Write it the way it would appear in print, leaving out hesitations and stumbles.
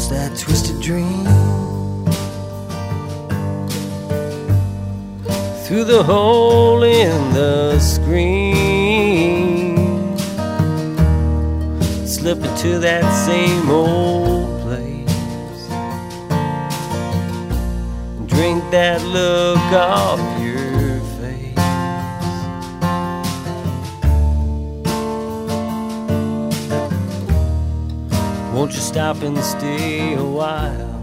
Watch that twisted dream through the hole in the screen, slip into that same old place, drink that look off your face. Won't you stop and stay a while?